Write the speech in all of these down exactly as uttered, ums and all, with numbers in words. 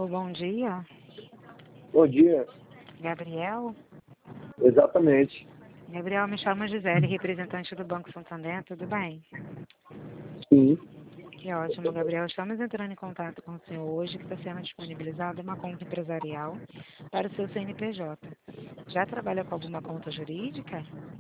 Alô, bom dia. Bom dia. Gabriel? Exatamente. Gabriel, me chamo Gisele, representante do Banco Santander, tudo bem? Sim. Que ótimo, Gabriel. Estamos entrando em contato com o senhor hoje, que está sendo disponibilizada uma conta empresarial para o seu C N P J. Já trabalha com alguma conta jurídica?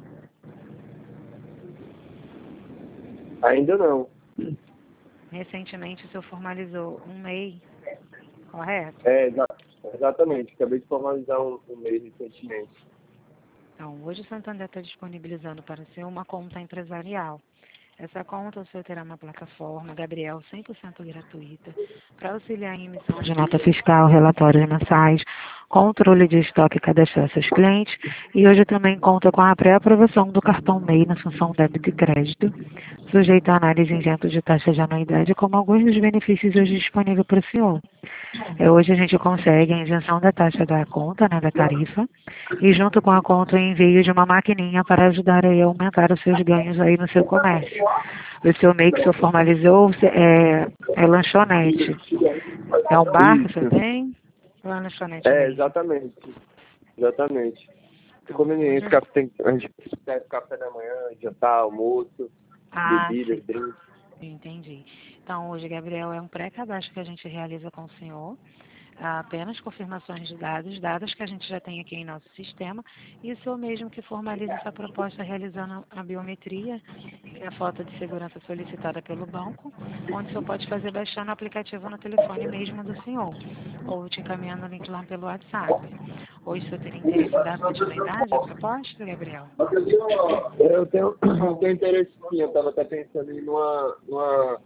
Ainda não. Recentemente o senhor formalizou um M E I, correto? É, exa exatamente. Acabei de formalizar um, um mês recentemente. Então, hoje o Santander está disponibilizando para o senhor uma conta empresarial. Essa conta o senhor terá uma plataforma, Gabriel, cem por cento gratuita, para auxiliar em emissão de nota fiscal, relatórios mensais, controle de estoque e cadastrar seus clientes. E hoje também conta com a pré-aprovação do cartão M E I na função débito e crédito, sujeito a análise isento de taxa de anuidade, como alguns dos benefícios hoje disponíveis para o senhor. É, hoje a gente consegue a isenção da taxa da conta, né, da tarifa, e junto com a conta o envio de uma maquininha para ajudar aí a aumentar os seus ganhos aí no seu comércio. O seu M E I que o senhor formalizou é, é lanchonete. É um bar que o senhor Isso. tem? Ou é lanchonete É, mesmo? exatamente. Exatamente. É Então, conveniente. hoje... Café, tem, a gente serve café da manhã, jantar, almoço, Ah, bebidas, sim. drinks. Entendi. Então, hoje, Gabriel, é um pré-cadastro que a gente realiza com o senhor. Apenas confirmações de dados, dados que a gente já tem aqui em nosso sistema, e o senhor mesmo que formaliza essa proposta realizando a biometria, que é a foto de segurança solicitada pelo banco, onde o senhor pode fazer baixando o aplicativo no telefone mesmo do senhor, ou te encaminhando o link lá pelo WhatsApp. Hoje o senhor teria interesse em dar continuidade à proposta, Gabriel? Eu tenho, eu tenho interesse sim. Eu estava até pensando em numa, numa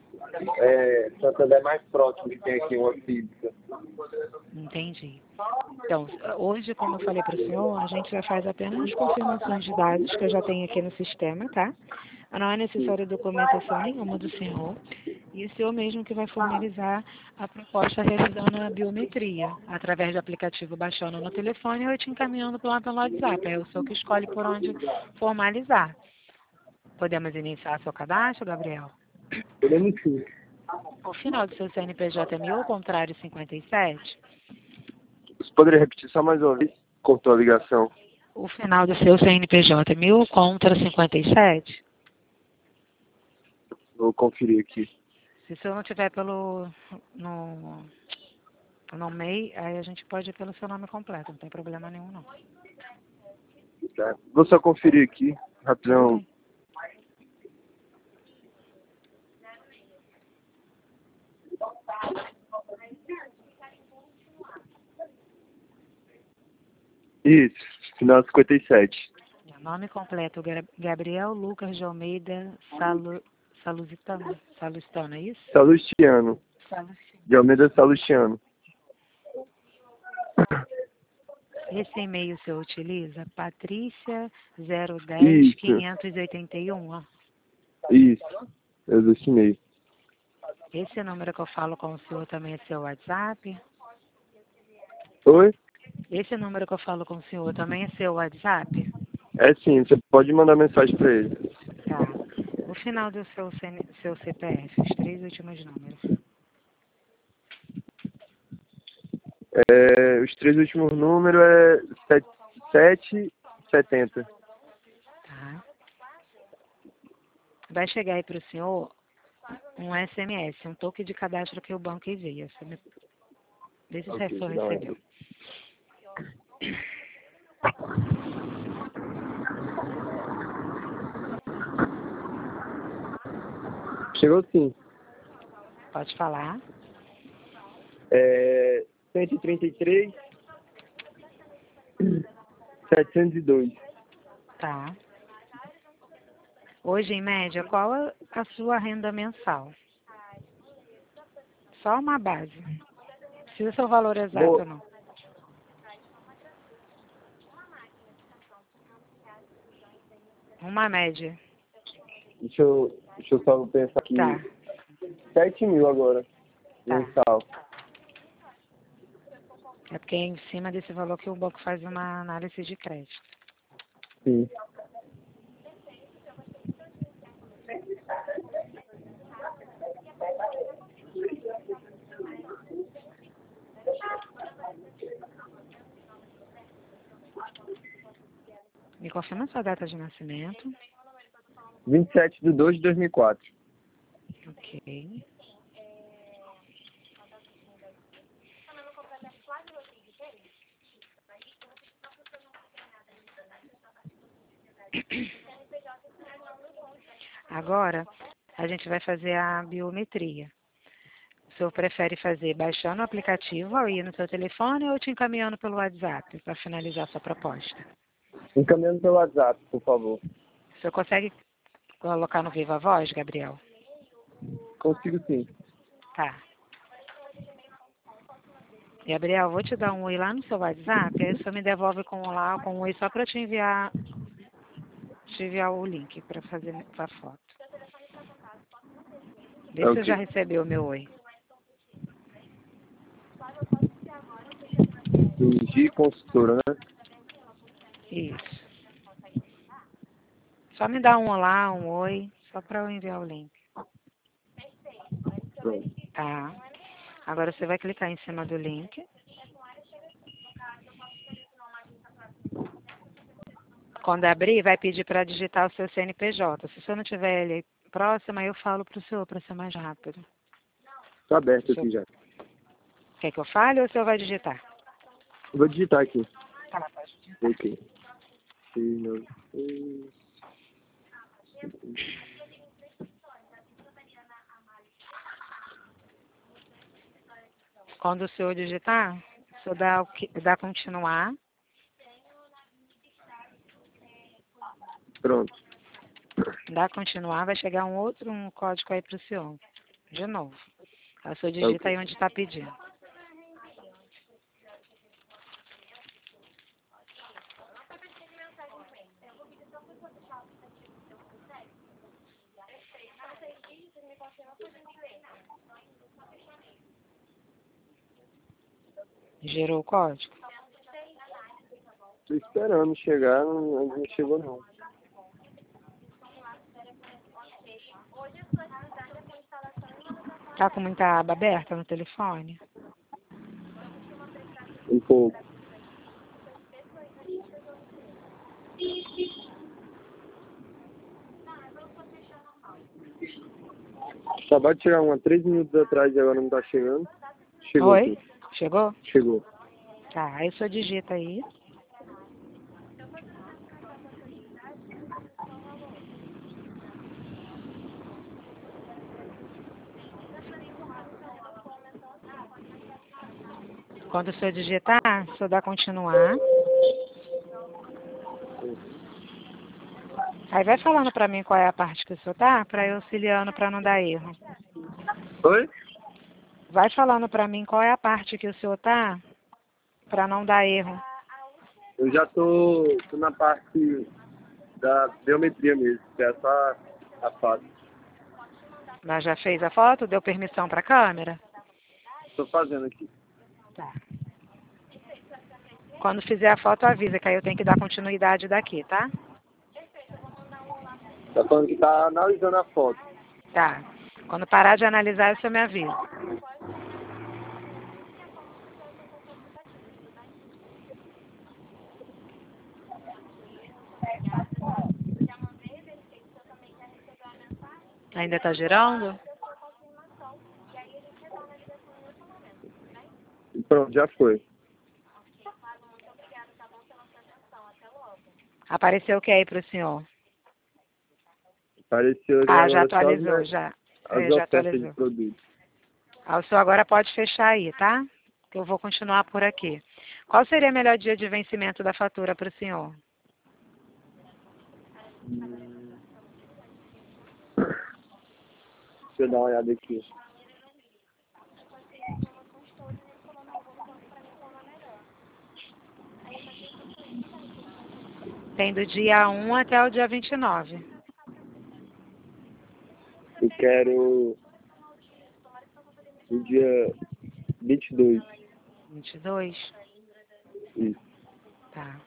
é, Santander mais próximo que tem aqui, uma física. Entendi. Então, hoje, como eu falei para o senhor, a gente já faz apenas confirmações de dados que eu já tenho aqui no sistema, tá? Não é necessário documentação nenhuma do senhor. E o senhor mesmo que vai formalizar a proposta realizando a biometria, através do aplicativo baixando no telefone ou te encaminhando lá pelo WhatsApp. É o senhor que escolhe por onde formalizar. Podemos iniciar seu cadastro, Gabriel? Podemos sim. O final do seu C N P J é mil, ao contrário, cinquenta e sete. Você poderia repetir só mais uma vez? Cortou a ligação. O final do seu C N P J é mil contra cinquenta e sete? Vou conferir aqui. Se o senhor não tiver pelo no, no M E I, aí a gente pode ir pelo seu nome completo, não tem problema nenhum não. Tá? Vou só conferir aqui, Tudo rapidão. bem. Isso, final cinquenta e sete. Nome completo, Gra- Gabriel Lucas de Almeida Salu, Saluzitano. Salustano, é isso? Salustiano. Salustano. De Almeida Salustiano. Esse e-mail o senhor utiliza? Patrícia zero dez Isso, quinhentos e oitenta e um, ó. isso. Eu destinei. Esse número que eu falo com o senhor também é seu WhatsApp? Oi? Esse número que eu falo com o senhor também é seu WhatsApp? É sim, você pode mandar mensagem pra ele. Tá. O final do seu, C N seu C P F, os três últimos números. É, os três últimos números é sete setenta. Tá. Vai chegar aí para o senhor um S M S, um toque de cadastro que o banco envia. Você me... Vê se Ok, o senhor dá uma recebeu. olhada. Chegou sim. Pode falar. É, cento e trinta e três, setecentos e dois. Tá. Hoje, em média, qual a a sua renda mensal? Só uma base. Não precisa ser o valor exato, Boa. não. Uma média. Deixa eu, deixa eu só pensar aqui. Tá, sete mil agora, tá. mensal. É porque é em cima desse valor que o banco faz uma análise de crédito. Sim. Me confirma sua data de nascimento. vinte e sete de dois de dois mil e quatro. Ok. Agora, a gente vai fazer a biometria. O senhor prefere fazer baixando o aplicativo ou ir no seu telefone ou te encaminhando pelo WhatsApp para finalizar sua proposta? Encaminhando pelo WhatsApp, por favor. O senhor consegue colocar no Viva Voz, Gabriel? Consigo sim. Tá. Gabriel, vou te dar um oi lá no seu WhatsApp, aí o senhor me devolve com um lá, com um oi só para te enviar, te enviar o link para fazer a foto. Vê se Ok. você já recebeu o meu oi. G Consultora, né? Isso. Só me dá um olá, um oi, só para eu enviar o link. Pronto. Tá. Agora você vai clicar em cima do link. Quando abrir, vai pedir para digitar o seu C N P J. Se o senhor não tiver ele próximo, aí eu falo para o senhor, para ser mais rápido. Tá aberto O senhor aqui já. quer que eu fale ou o senhor vai digitar? Vou digitar aqui. Tá, pode digitar. Ok. seis, nove, seis. Quando o senhor digitar, o senhor dá, o que- dá continuar. Pronto. Dá continuar, vai chegar um outro um código aí para o senhor. De novo. Aí o senhor digita Ok. aí onde está pedindo. Gerou o código? Tô esperando chegar, não, não chegou não. Tá com muita aba aberta no telefone? Um pouco. Acabou de chegar uma três minutos atrás e agora não tá chegando. Chegou Oi? aqui. Chegou? Chegou. Tá, aí o senhor digita aí. Quando o senhor digitar, o senhor dá continuar. Aí vai falando pra mim qual é a parte que o senhor tá, pra eu auxiliando pra não dar erro. Oi? Vai falando pra mim qual é a parte que o senhor tá, pra não dar erro. Eu já tô, tô na parte da biometria mesmo, que é só a foto. Mas já fez a foto? Deu permissão pra câmera? Tô fazendo aqui. Tá. Quando fizer a foto, avisa, que aí eu tenho que dar continuidade daqui, tá? Tá falando que tá analisando a foto. Tá. Quando parar de analisar, o senhor me avisa. Ainda tá girando? Pronto, já foi. Apareceu o que aí pro senhor? Apareceu ali Ah, já agora só atualizou, as, já. as É, já ofertas de atualizou. produto. Ah, o senhor agora pode fechar aí, tá? Que eu vou continuar por aqui. Qual seria o melhor dia de vencimento da fatura para o senhor? Hum. Deixa eu dar uma olhada aqui. Tem do dia um até o dia vinte e nove. Eu quero no dia vinte e dois. vinte e dois? Isso. Tá.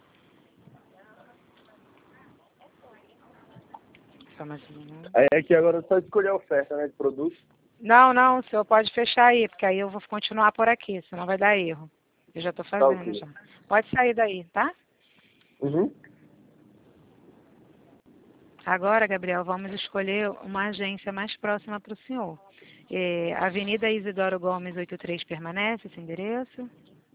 Só mais um minuto. Aí aqui agora é só escolher a oferta, né, de produto. Não, não, o senhor pode fechar aí, porque aí eu vou continuar por aqui, senão vai dar erro. Eu já estou Tá fazendo ok. já. Pode sair daí, tá? Uhum. Agora, Gabriel, vamos escolher uma agência mais próxima para o senhor. É, Avenida Isidoro Gomes, oitenta e três, permanece esse endereço?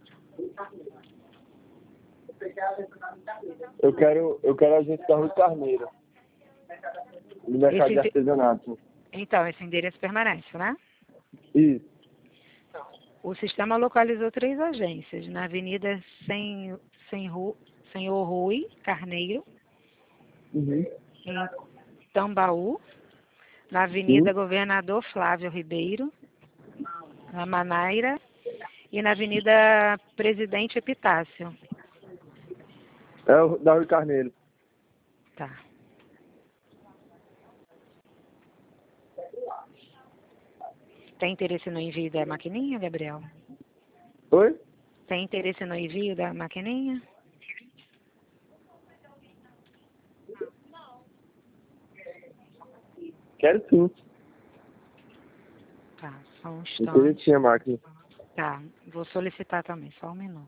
Eu quero, eu quero a agência da Rui Carneiro. No mercado de Esse, artesanato. então, esse endereço permanece, né? Isso. O sistema localizou três agências, na Avenida Sen, Senru, Senhor Rui Carneiro, Uhum. em Tambaú, na Avenida Sim. Governador Flávio Ribeiro, na Manaira, e na Avenida Presidente Epitácio. É o da Rui Carneiro. Tá. Tem interesse no envio da maquininha, Gabriel? Oi? Tem interesse no envio da maquininha? Quero sim. Tá, só um Interessante instante. a máquina. Tá, vou solicitar também, só um minuto.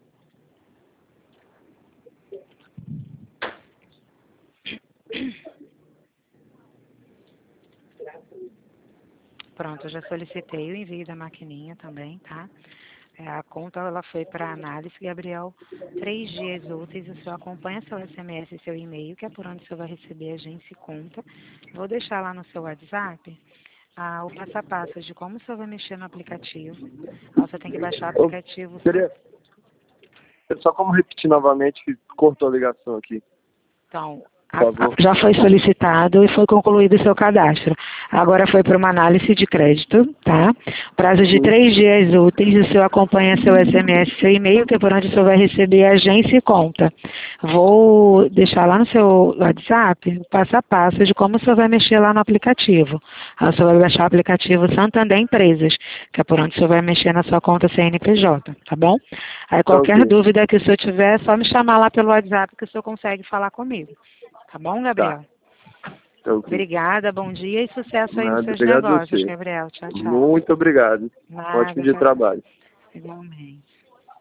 Pronto, eu já solicitei o envio da maquininha também, tá? É, a conta ela foi para análise, Gabriel. Três dias úteis, o senhor acompanha seu S M S e seu e-mail, que é por onde o senhor vai receber agência e conta. Vou deixar lá no seu WhatsApp ah, o passo a passo de como o senhor vai mexer no aplicativo. Ah, você tem que baixar o Eu aplicativo. queria... Só como repetir novamente que cortou a ligação aqui. Então, Por a- favor. a- já foi solicitado e foi concluído o seu cadastro. Agora foi para uma análise de crédito, tá? Prazo de Sim. três dias úteis, o senhor acompanha seu S M S, seu e-mail, que é por onde o senhor vai receber a agência e conta. Vou deixar lá no seu WhatsApp o passo a passo de como o senhor vai mexer lá no aplicativo. Aí o senhor vai baixar o aplicativo Santander Empresas, que é por onde o senhor vai mexer na sua conta C N P J, tá bom? Aí Tá qualquer ok. dúvida que o senhor tiver, é só me chamar lá pelo WhatsApp que o senhor consegue falar comigo. Tá bom, Gabriel? Tá. Tá ok. Obrigada, bom dia e sucesso aí nos Nada, seus obrigado a negócios, você. Gabriel. Tchau, tchau. Muito obrigado. Nada, Ótimo dia de tchau, tchau. trabalho. Igualmente.